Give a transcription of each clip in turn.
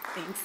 Thanks.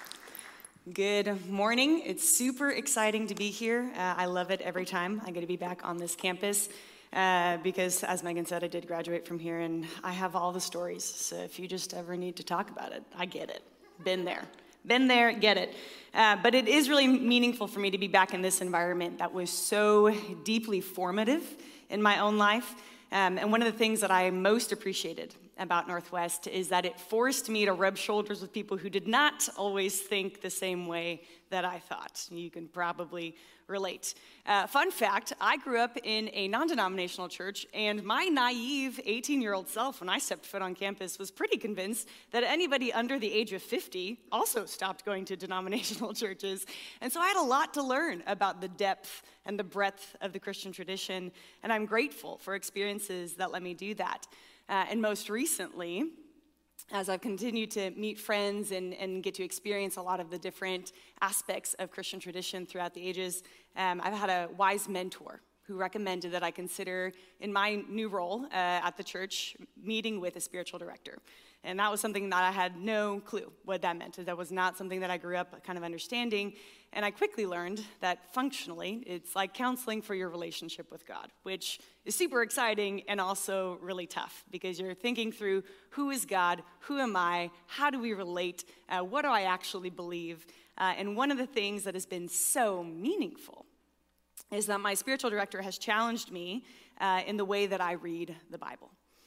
Good morning. It's super exciting to be here. I love it every time I get to be back on this campus because, as Megan said, I did graduate from here and I have all the stories. So if you just ever need to talk about it, I get it. Been there, get it. But it is really meaningful for me to be back in this environment that was so deeply formative in my own life. And one of the things that I most appreciated about Northwest is that it forced me to rub shoulders with people who did not always think the same way that I thought. You can probably relate. Fun fact, I grew up in a non-denominational church, and my naive 18-year-old self, when I stepped foot on campus, was pretty convinced that anybody under the age of 50 also stopped going to denominational churches. And so I had a lot to learn about the depth and the breadth of the Christian tradition, and I'm grateful for experiences that let me do that. And most recently, as I've continued to meet friends and get to experience a lot of the different aspects of Christian tradition throughout the ages, I've had a wise mentor who recommended that I consider, in my new role at the church, meeting with a spiritual director. And that was something that I had no clue what that meant. That was not something that I grew up kind of understanding. And I quickly learned that functionally, it's like counseling for your relationship with God, which is super exciting and also really tough because you're thinking through who is God, who am I, how do we relate, what do I actually believe? And one of the things that has been so meaningful is that my spiritual director has challenged me in the way that I read the Bible.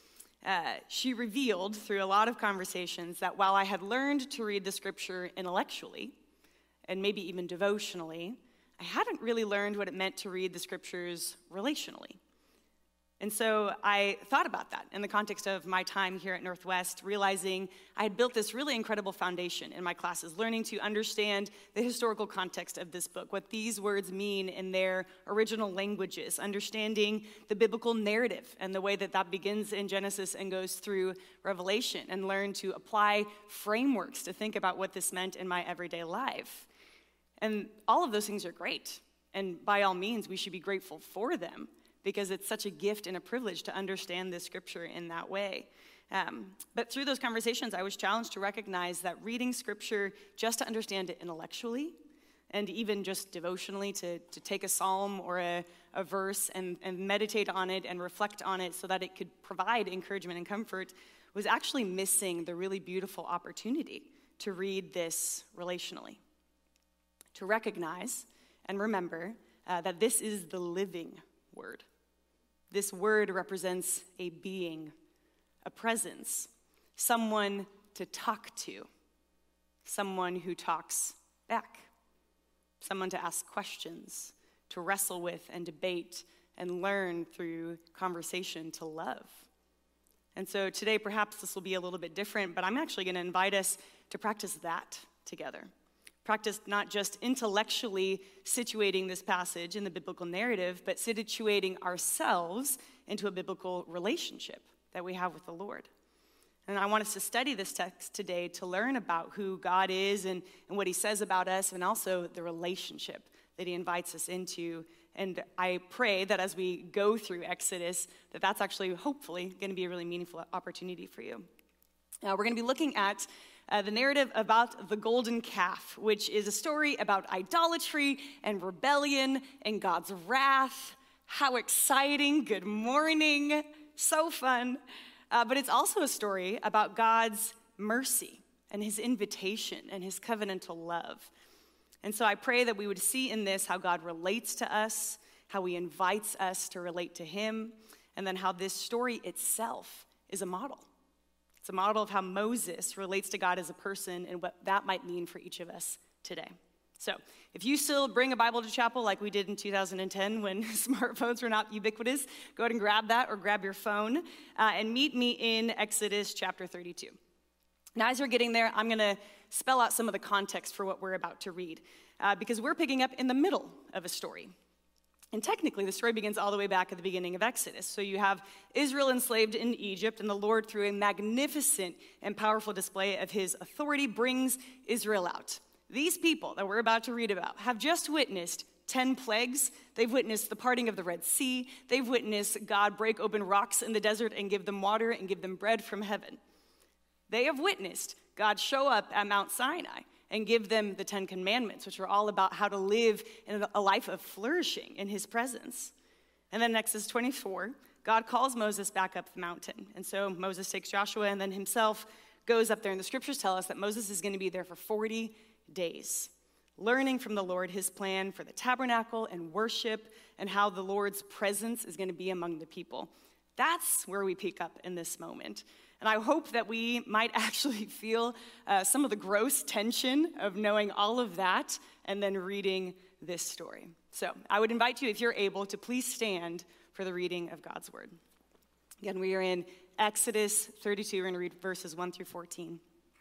She revealed through a lot of conversations that while I had learned to read the scripture intellectually, and maybe even devotionally, I hadn't really learned what it meant to read the scriptures relationally. And so I thought about that in the context of my time here at Northwest, realizing I had built this really incredible foundation in my classes, learning to understand the historical context of this book, what these words mean in their original languages, understanding the biblical narrative and the way that that begins in Genesis and goes through Revelation, and learn to apply frameworks to think about what this meant in my everyday life. And all of those things are great, and by all means, we should be grateful for them, because it's such a gift and a privilege to understand this scripture in that way. But through those conversations, I was challenged to recognize that reading scripture just to understand it intellectually, and even just devotionally, to take a psalm or a verse and meditate on it and reflect on it so that it could provide encouragement and comfort, was actually missing the really beautiful opportunity to read this relationally. To recognize and remember that this is the living word. This word represents a being, a presence, someone to talk to, someone who talks back, someone to ask questions, to wrestle with and debate and learn through conversation to love. And so today, perhaps this will be a little bit different, but I'm actually going to invite us to practice that together. Practice not just intellectually situating this passage in the biblical narrative, but situating ourselves into a biblical relationship that we have with the Lord. And I want us to study this text today to learn about who God is and what he says about us, and also the relationship that he invites us into. And I pray that as we go through Exodus, that's actually hopefully going to be a really meaningful opportunity for you. Now, we're going to be looking at the narrative about the golden calf, which is a story about idolatry and rebellion and God's wrath. How exciting. Good morning. So fun. But it's also a story about God's mercy and his invitation and his covenantal love. And so I pray that we would see in this how God relates to us, how he invites us to relate to him, and then how this story itself is a model. It's a model of how Moses relates to God as a person and what that might mean for each of us today. So if you still bring a Bible to chapel like we did in 2010 when smartphones were not ubiquitous, go ahead and grab that or grab your phone and meet me in Exodus chapter 32. Now, as you're getting there, I'm going to spell out some of the context for what we're about to read because we're picking up in the middle of a story. And technically, the story begins all the way back at the beginning of Exodus. So you have Israel enslaved in Egypt, and the Lord, through a magnificent and powerful display of his authority, brings Israel out. These people that we're about to read about have just witnessed 10 plagues. They've witnessed the parting of the Red Sea. They've witnessed God break open rocks in the desert and give them water and give them bread from heaven. They have witnessed God show up at Mount Sinai and give them the 10 Commandments, which are all about how to live in a life of flourishing in his presence. And then Exodus 24, God calls Moses back up the mountain. And so Moses takes Joshua and then himself goes up there. And the scriptures tell us that Moses is going to be there for 40 days, learning from the Lord his plan for the tabernacle and worship and how the Lord's presence is going to be among the people. That's where we pick up in this moment. And I hope that we might actually feel some of the gross tension of knowing all of that and then reading this story. So I would invite you, if you're able, to please stand for the reading of God's word. Again, we are in Exodus 32. We're going to read verses 1 through 14.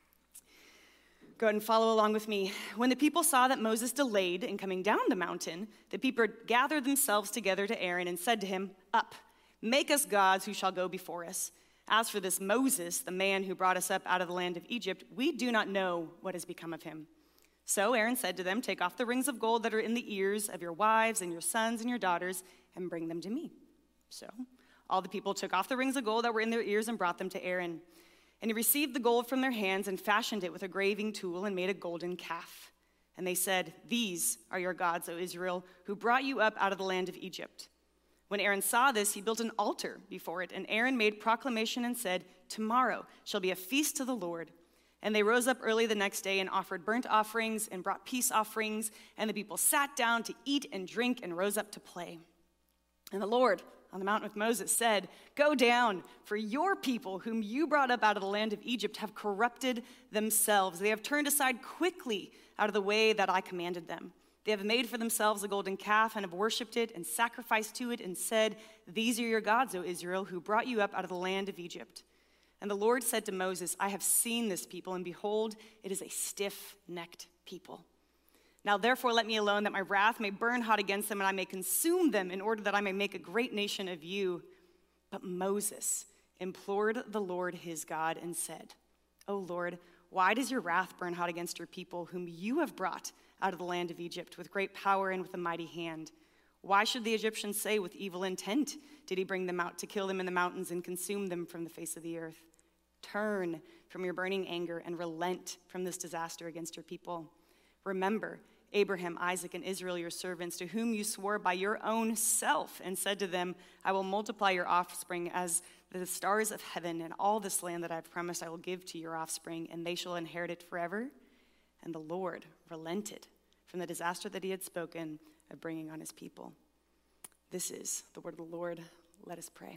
Go ahead and follow along with me. When the people saw that Moses delayed in coming down the mountain, the people gathered themselves together to Aaron and said to him, "Up, make us gods who shall go before us. As for this Moses, the man who brought us up out of the land of Egypt, we do not know what has become of him." So Aaron said to them, "Take off the rings of gold that are in the ears of your wives and your sons and your daughters and bring them to me." So all the people took off the rings of gold that were in their ears and brought them to Aaron. And he received the gold from their hands and fashioned it with a graving tool and made a golden calf. And they said, "These are your gods, O Israel, who brought you up out of the land of Egypt." When Aaron saw this, he built an altar before it, and Aaron made proclamation and said, "Tomorrow shall be a feast to the Lord." And they rose up early the next day and offered burnt offerings and brought peace offerings, and the people sat down to eat and drink and rose up to play. And the Lord, on the mountain with Moses, said, "Go down, for your people whom you brought up out of the land of Egypt have corrupted themselves. They have turned aside quickly out of the way that I commanded them. They have made for themselves a golden calf and have worshipped it and sacrificed to it and said, 'These are your gods, O Israel, who brought you up out of the land of Egypt.' And the Lord said to Moses, 'I have seen this people, and behold, it is a stiff-necked people. Now therefore let me alone, that my wrath may burn hot against them, and I may consume them, in order that I may make a great nation of you.' But Moses implored the Lord his God and said, 'O Lord, why does your wrath burn hot against your people, whom you have brought out of the land of Egypt with great power and with a mighty hand? Why should the Egyptians say, with evil intent did he bring them out to kill them in the mountains and consume them from the face of the earth? Turn from your burning anger and relent from this disaster against your people. Remember Abraham, Isaac, and Israel, your servants, to whom you swore by your own self and said to them, 'I will multiply your offspring as the stars of heaven, and all this land that I have promised I will give to your offspring, and they shall inherit it forever.' And the Lord relented from the disaster that he had spoken of bringing on his people." This is the word of the Lord. Let us pray.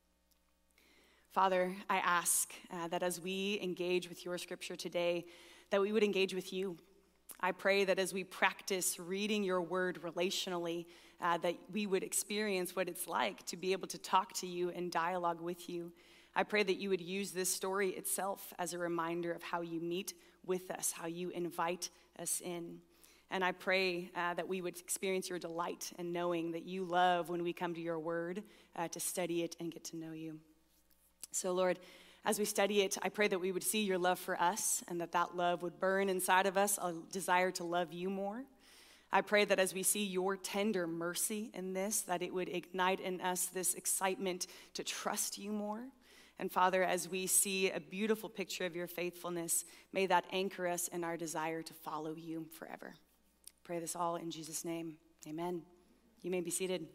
Father, I ask that as we engage with your scripture today, that we would engage with you. I pray that as we practice reading your word relationally, that we would experience what it's like to be able to talk to you and dialogue with you. I pray that you would use this story itself as a reminder of how you meet with us, how you invite us in. And I pray that we would experience your delight in knowing that you love when we come to your word to study it and get to know you. So Lord, as we study it, I pray that we would see your love for us and that that love would burn inside of us a desire to love you more. I pray that as we see your tender mercy in this, that it would ignite in us this excitement to trust you more. And Father, as we see a beautiful picture of your faithfulness, may that anchor us in our desire to follow you forever. Pray this all in Jesus' name. Amen. You may be seated.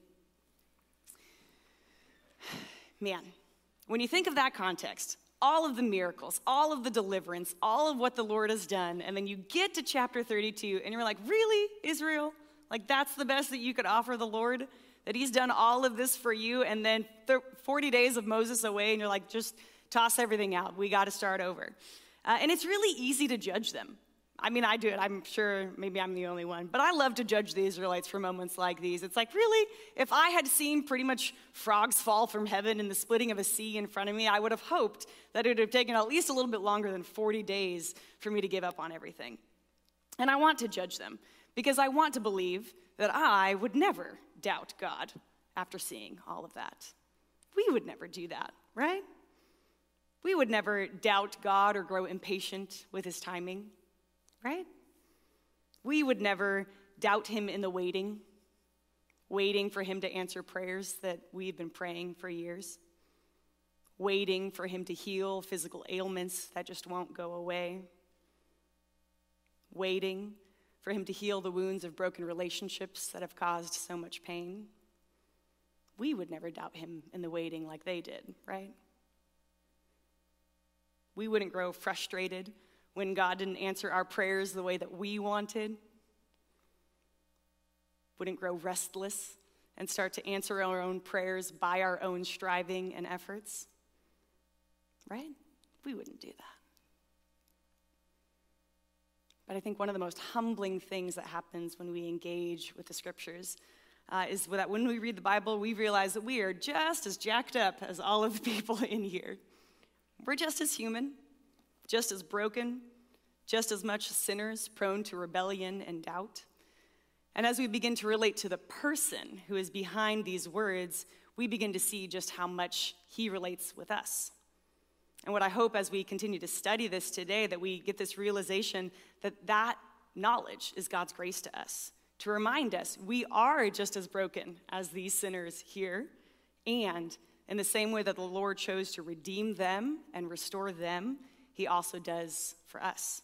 Man, when you think of that context, all of the miracles, all of the deliverance, all of what the Lord has done, and then you get to chapter 32, and you're like, really, Israel? Like, that's the best that you could offer the Lord? That he's done all of this for you, and then 40 days of Moses away, and you're like, just toss everything out. We got to start over. And it's really easy to judge them. I mean, I do it. I'm sure maybe I'm the only one. But I love to judge the Israelites for moments like these. It's like, really? If I had seen pretty much frogs fall from heaven and the splitting of a sea in front of me, I would have hoped that it would have taken at least a little bit longer than 40 days for me to give up on everything. And I want to judge them because I want to believe that I would never doubt God after seeing all of that. We would never do that, right? We would never doubt God or grow impatient with his timing. Right? We would never doubt him in the waiting for him to answer prayers that we've been praying for years. waiting for him to heal physical ailments that just won't go away, waiting for him to heal the wounds of broken relationships that have caused so much pain. We would never doubt him in the waiting like they did, right? We wouldn't grow frustrated when God didn't answer our prayers the way that we wanted. Wouldn't grow restless and start to answer our own prayers by our own striving and efforts, right? We wouldn't do that. But I think one of the most humbling things that happens when we engage with the scriptures is that when we read the Bible, we realize that we are just as jacked up as all of the people in here. We're just as human, just as broken, just as much sinners prone to rebellion and doubt. And as we begin to relate to the person who is behind these words, we begin to see just how much he relates with us. And what I hope as we continue to study this today, that we get this realization that that knowledge is God's grace to us, to remind us we are just as broken as these sinners here, and in the same way that the Lord chose to redeem them and restore them, he also does for us.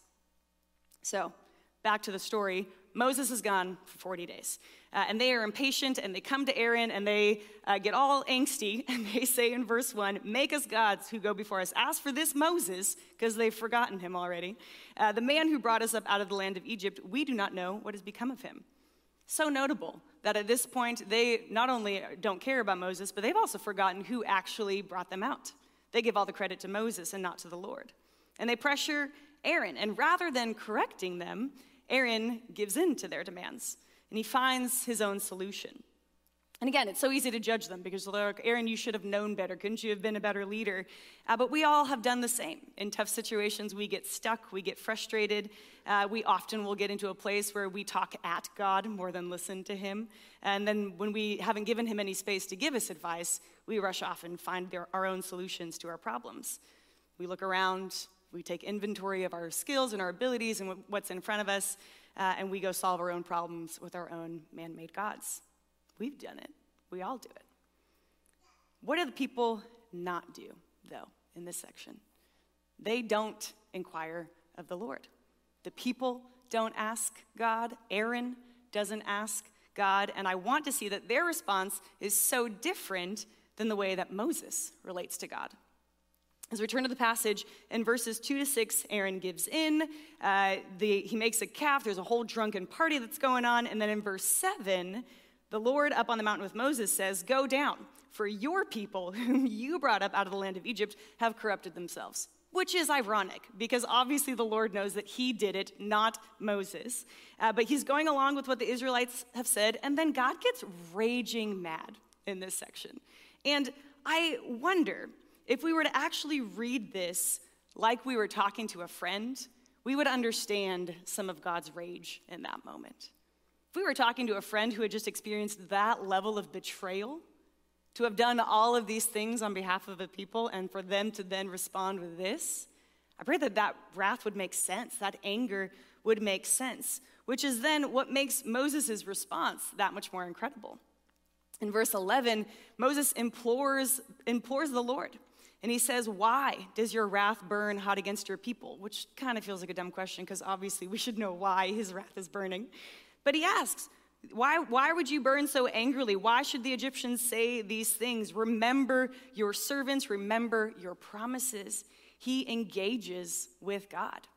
So, back to the story. Moses is gone for 40 days, and they are impatient, and they come to Aaron, and they get all angsty, and they say in verse 1, "Make us gods who go before us. As for this Moses," because they've forgotten him already, "the man who brought us up out of the land of Egypt, we do not know what has become of him." So notable that at this point, they not only don't care about Moses, but they've also forgotten who actually brought them out. They give all the credit to Moses and not to the Lord. And they pressure Aaron, and rather than correcting them, Aaron gives in to their demands, and he finds his own solution. And again, it's so easy to judge them because they're like, "Aaron, you should have known better. Couldn't you have been a better leader?" But we all have done the same. In tough situations, we get stuck, we get frustrated. We often will get into a place where we talk at God more than listen to him. And then when we haven't given him any space to give us advice, we rush off and find our own solutions to our problems. We look around, we take inventory of our skills and our abilities and what's in front of us, and we go solve our own problems with our own man-made gods. We've done it. We all do it. What do the people not do, though, in this section? They don't inquire of the Lord. The people don't ask God. Aaron doesn't ask God. And I want to see that their response is so different than the way that Moses relates to God. As we turn to the passage, in verses 2-6, Aaron gives in. He makes a calf. There's a whole drunken party that's going on. And then in verse 7, the Lord up on the mountain with Moses says, "Go down, for your people, whom you brought up out of the land of Egypt, have corrupted themselves." Which is ironic, because obviously the Lord knows that he did it, not Moses. But he's going along with what the Israelites have said, and then God gets raging mad in this section. And I wonder, if we were to actually read this like we were talking to a friend, we would understand some of God's rage in that moment. If we were talking to a friend who had just experienced that level of betrayal, to have done all of these things on behalf of the people, and for them to then respond with this, I pray that that wrath would make sense, that anger would make sense, which is then what makes Moses' response that much more incredible. In verse 11, Moses implores the Lord. And he says, "Why does your wrath burn hot against your people?" Which kind of feels like a dumb question, because obviously we should know why his wrath is burning. But he asks, why would you burn so angrily? Why should the Egyptians say these things? Remember your servants, remember your promises. He engages with God.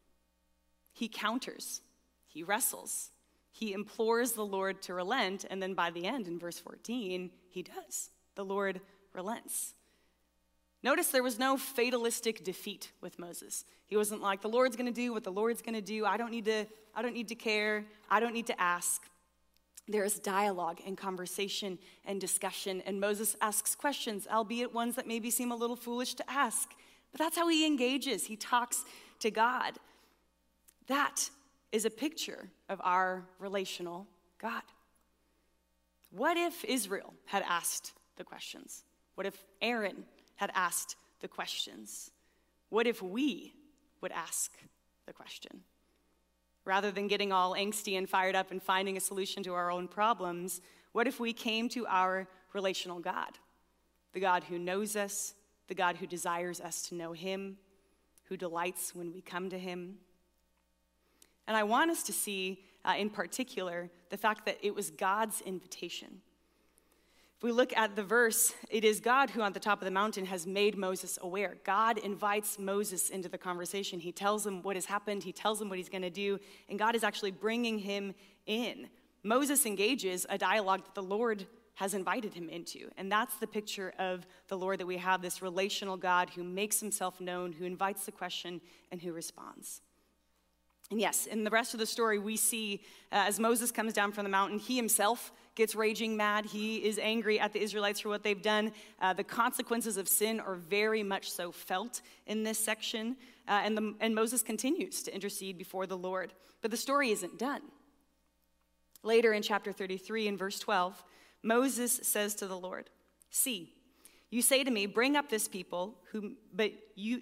He counters, he wrestles, he implores the Lord to relent, and then by the end, in verse 14, he does. The Lord relents. Notice there was no fatalistic defeat with Moses. He wasn't like, "The Lord's going to do what the Lord's going to do. I don't need to care. I don't need to ask." There is dialogue and conversation and discussion, and Moses asks questions, albeit ones that maybe seem a little foolish to ask. But that's how he engages. He talks to God. That is a picture of our relational God. What if Israel had asked the questions? What if Aaron had asked the questions? What if we would ask the question? Rather than getting all angsty and fired up and finding a solution to our own problems, what if we came to our relational God? The God who knows us, the God who desires us to know him, who delights when we come to him. And I want us to see, in particular, the fact that it was God's invitation. If we look at the verse, it is God who on the top of the mountain has made Moses aware. God invites Moses into the conversation. He tells him what has happened. He tells him what he's going to do. And God is actually bringing him in. Moses engages a dialogue that the Lord has invited him into. And that's the picture of the Lord that we have, this relational God who makes himself known, who invites the question, and who responds. And yes, in the rest of the story, we see as Moses comes down from the mountain, he himself gets raging mad. He is angry at the Israelites for what they've done. The consequences of sin are very much so felt in this section. And Moses continues to intercede before the Lord. But the story isn't done. Later in chapter 33, in verse 12, Moses says to the Lord, "See, you say to me, bring up this people, but you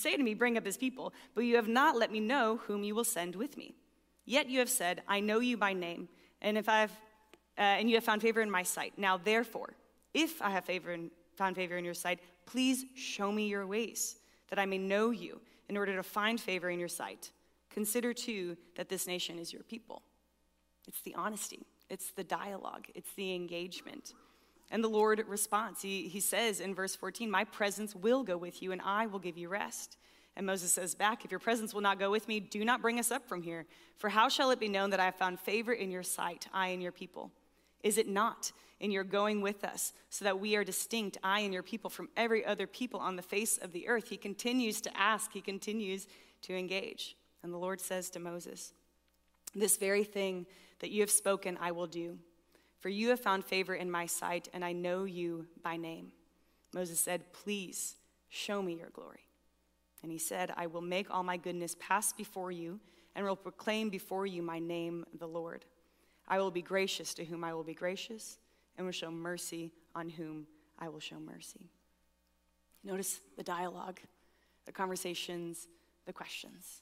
have not let me know whom you will send with me. Yet you have said, I know you by name, and you have found favor in my sight. Now therefore, if I have found favor in your sight, please show me your ways, that I may know you, in order to find favor in your sight. Consider too that this nation is your people." It's the honesty, it's the dialogue, it's the engagement. And the Lord responds. He says in verse 14, "My presence will go with you, and I will give you rest." And Moses says back, "If your presence will not go with me, do not bring us up from here. For how shall it be known that I have found favor in your sight, I and your people? Is it not in your going with us, so that we are distinct, I and your people, from every other people on the face of the earth?" He continues to ask. He continues to engage. And the Lord says to Moses, "This very thing that you have spoken, I will do. For you have found favor in my sight, and I know you by name." Moses said, "Please show me your glory." And he said, "I will make all my goodness pass before you, and will proclaim before you my name, the Lord. I will be gracious to whom I will be gracious, and will show mercy on whom I will show mercy." Notice the dialogue, the conversations, the questions.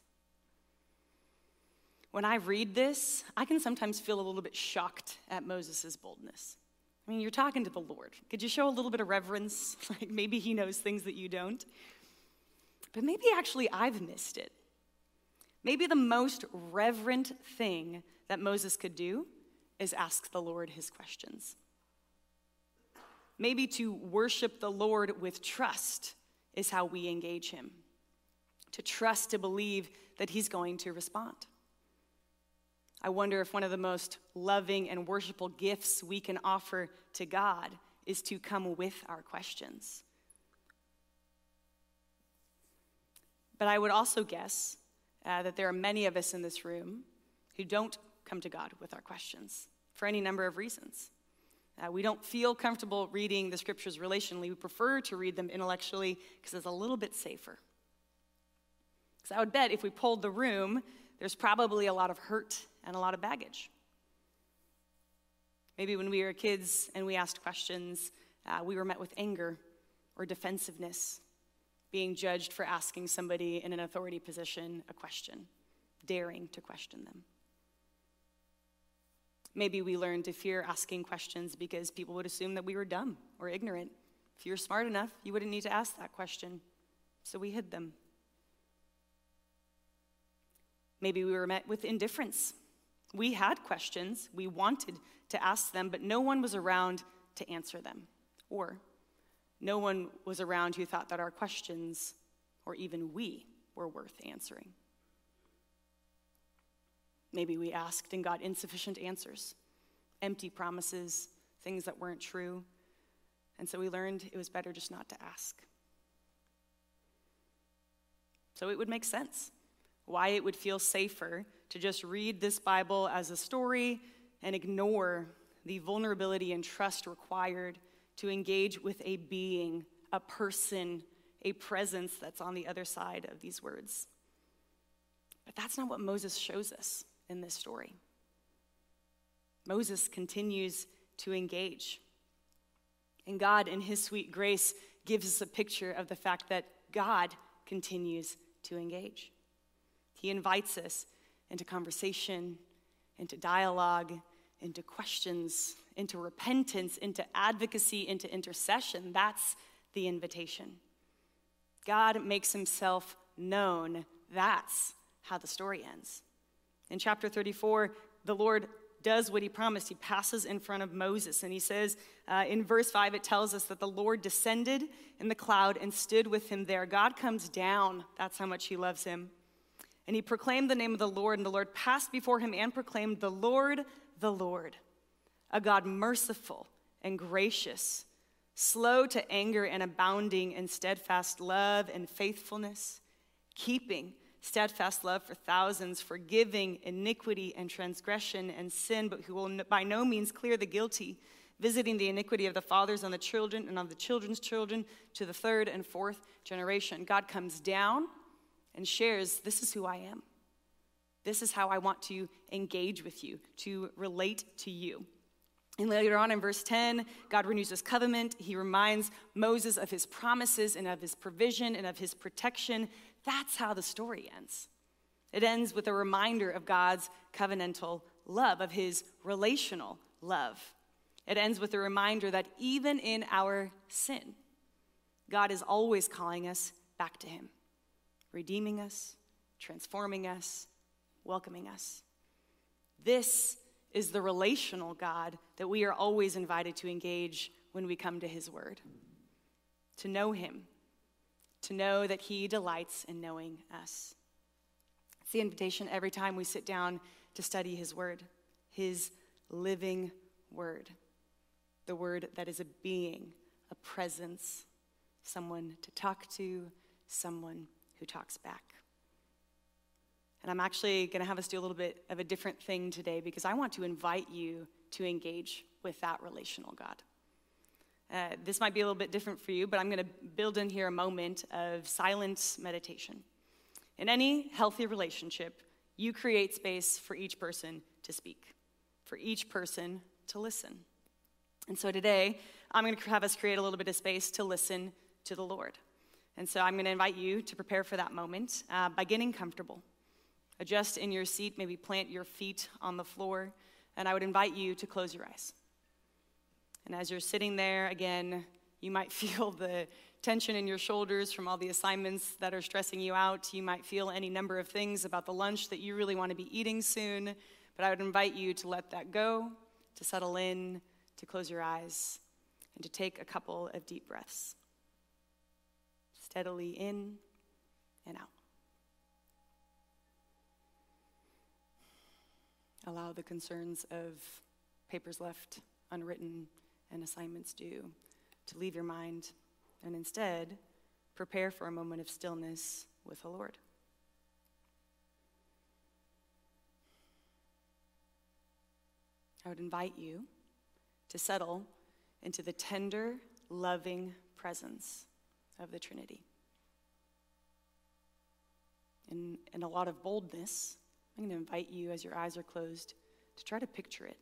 When I read this, I can sometimes feel a little bit shocked at Moses' boldness. I mean, you're talking to the Lord. Could you show a little bit of reverence? Like maybe he knows things that you don't. But maybe actually I've missed it. Maybe the most reverent thing that Moses could do is ask the Lord his questions. Maybe to worship the Lord with trust is how we engage him. To trust, to believe that he's going to respond. I wonder if one of the most loving and worshipful gifts we can offer to God is to come with our questions. But I would also guess that there are many of us in this room who don't come to God with our questions for any number of reasons. We don't feel comfortable reading the scriptures relationally. We prefer to read them intellectually because it's a little bit safer. Because I would bet if we polled the room, there's probably a lot of hurt and a lot of baggage. Maybe when we were kids and we asked questions, we were met with anger or defensiveness, being judged for asking somebody in an authority position a question, daring to question them. Maybe we learned to fear asking questions because people would assume that we were dumb or ignorant. If you were smart enough, you wouldn't need to ask that question, so we hid them. Maybe we were met with indifference. We had questions, we wanted to ask them, but no one was around to answer them. Or no one was around who thought that our questions, or even we, were worth answering. Maybe we asked and got insufficient answers, empty promises, things that weren't true, and so we learned it was better just not to ask. So it would make sense why it would feel safer to just read this Bible as a story and ignore the vulnerability and trust required to engage with a being, a person, a presence that's on the other side of these words. But that's not what Moses shows us in this story. Moses continues to engage. And God, in his sweet grace, gives us a picture of the fact that God continues to engage. He invites us into conversation, into dialogue, into questions, into repentance, into advocacy, into intercession. That's the invitation. God makes himself known. That's how the story ends. In chapter 34, the Lord does what he promised. He passes in front of Moses, and he says, in verse 5, it tells us that the Lord descended in the cloud and stood with him there. God comes down. That's how much he loves him. And he proclaimed the name of the Lord, and the Lord passed before him and proclaimed, the Lord, a God merciful and gracious, slow to anger and abounding in steadfast love and faithfulness, keeping steadfast love for thousands, forgiving iniquity and transgression and sin, but who will by no means clear the guilty, visiting the iniquity of the fathers on the children and on the children's children to the third and fourth generation. God comes down and shares, this is who I am. This is how I want to engage with you, to relate to you. And later on in verse 10, God renews his covenant. He reminds Moses of his promises and of his provision and of his protection. That's how the story ends. It ends with a reminder of God's covenantal love, of his relational love. It ends with a reminder that even in our sin, God is always calling us back to him, redeeming us, transforming us, welcoming us. This is the relational God that we are always invited to engage when we come to his word. To know him, to know that he delights in knowing us. It's the invitation every time we sit down to study his word, his living word. The word that is a being, a presence, someone to talk to, someone who talks back. And I'm actually going to have us do a little bit of a different thing today because I want to invite you to engage with that relational God. This might be a little bit different for you, but I'm going to build in here a moment of silent meditation. In any healthy relationship, you create space for each person to speak, for each person to listen. And so today, I'm going to have us create a little bit of space to listen to the Lord. And so I'm going to invite you to prepare for that moment by getting comfortable. Adjust in your seat, maybe plant your feet on the floor, and I would invite you to close your eyes. And as you're sitting there, again, you might feel the tension in your shoulders from all the assignments that are stressing you out. You might feel any number of things about the lunch that you really want to be eating soon, but I would invite you to let that go, to settle in, to close your eyes, and to take a couple of deep breaths. Steadily in and out. Allow the concerns of papers left unwritten and assignments due to leave your mind, and instead prepare for a moment of stillness with the Lord. I would invite you to settle into the tender, loving presence of the Trinity. In a lot of boldness, I'm going to invite you, as your eyes are closed, to try to picture it.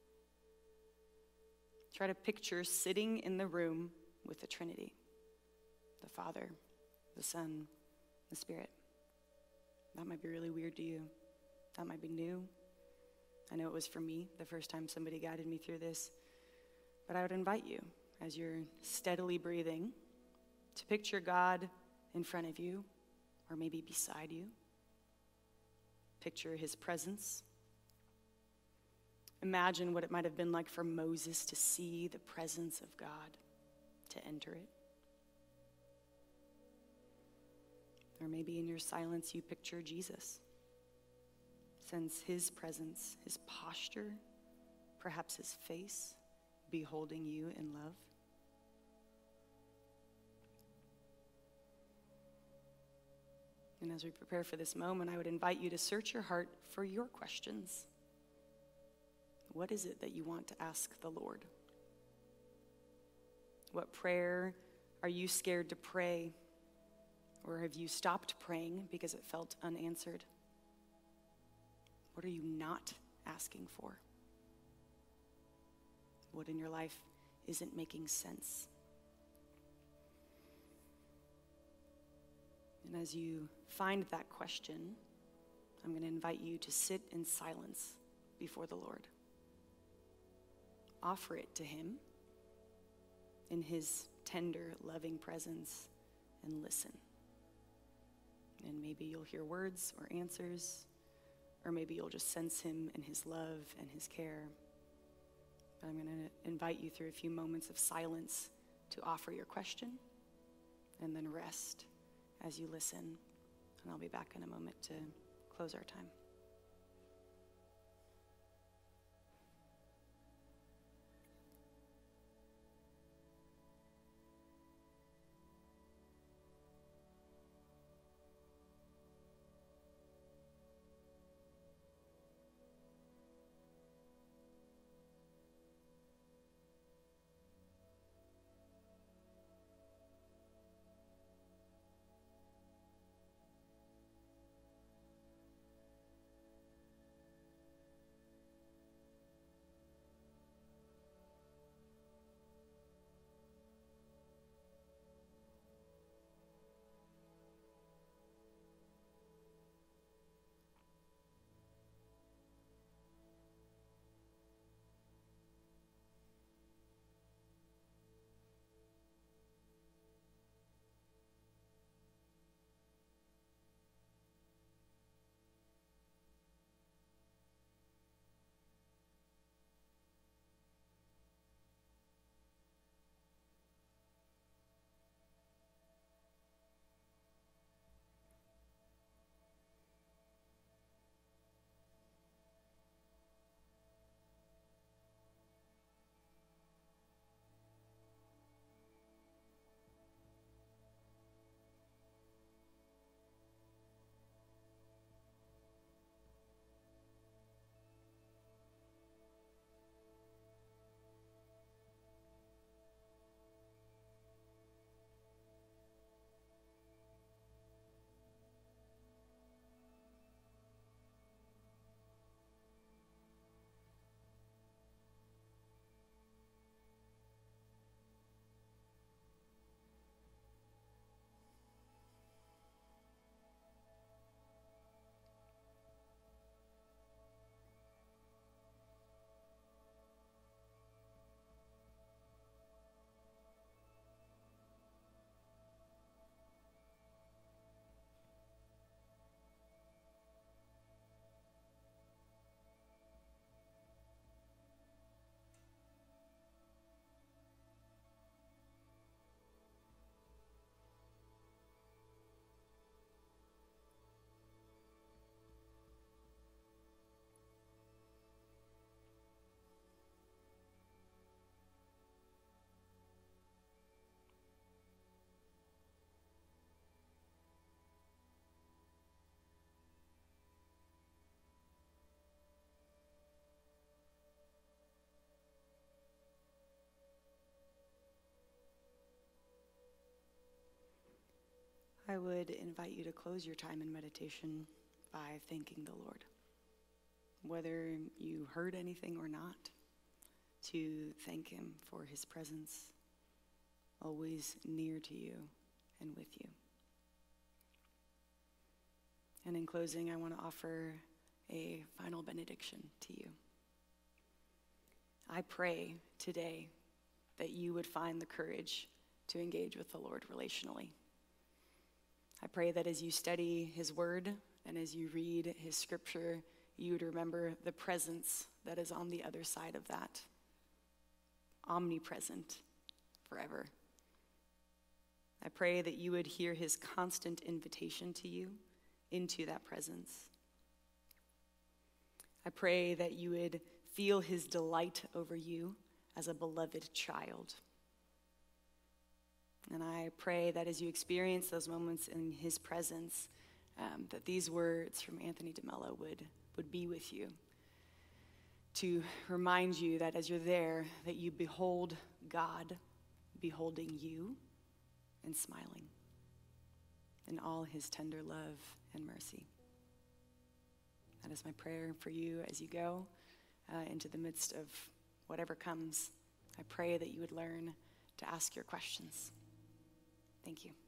Try to picture sitting in the room with the Trinity, the Father, the Son, the Spirit. That might be really weird to you. That might be new. I know it was for me the first time somebody guided me through this. But I would invite you, as you're steadily breathing, to picture God in front of you, or maybe beside you. Picture his presence. Imagine what it might have been like for Moses to see the presence of God, to enter it. Or maybe in your silence you picture Jesus. Sense his presence, his posture, perhaps his face, beholding you in love. And as we prepare for this moment, I would invite you to search your heart for your questions. What is it that you want to ask the Lord? What prayer are you scared to pray? Or have you stopped praying because it felt unanswered? What are you not asking for? What in your life isn't making sense? And as you find that question, I'm going to invite you to sit in silence before the Lord. Offer it to him in his tender, loving presence and listen. And maybe you'll hear words or answers, or maybe you'll just sense him and his love and his care. But I'm going to invite you through a few moments of silence to offer your question, and then rest as you listen. And I'll be back in a moment to close our time. I would invite you to close your time in meditation by thanking the Lord. Whether you heard anything or not, to thank him for his presence, always near to you and with you. And in closing, I want to offer a final benediction to you. I pray today that you would find the courage to engage with the Lord relationally. I pray that as you study his word and as you read his scripture, you would remember the presence that is on the other side of that, omnipresent forever. I pray that you would hear his constant invitation to you into that presence. I pray that you would feel his delight over you as a beloved child. And I pray that as you experience those moments in his presence, that these words from Anthony DeMello would be with you, to remind you that as you're there, that you behold God beholding you and smiling in all his tender love and mercy. That is my prayer for you as you go into the midst of whatever comes. I pray that you would learn to ask your questions. Thank you.